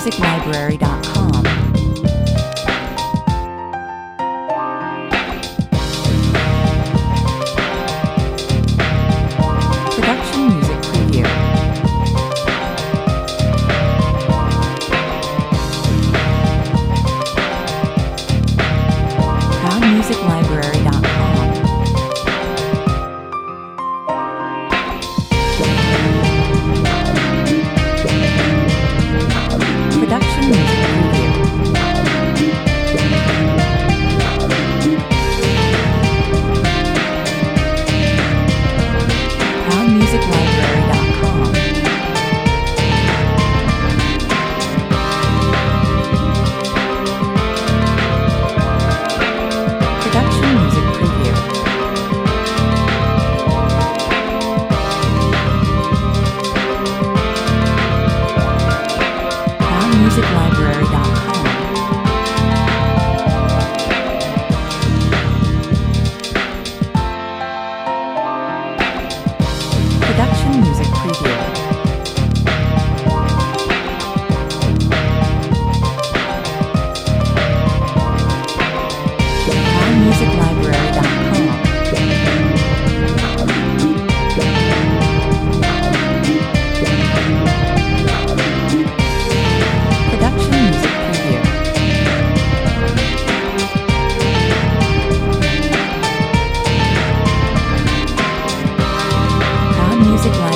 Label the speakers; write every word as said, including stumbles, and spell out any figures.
Speaker 1: music library dot com. Production music preview. proud music library dot com. Production music preview. proud music library dot com. Production music preview. proud music library dot com. Production music preview. proud music library dot com. Production music preview. proud music library.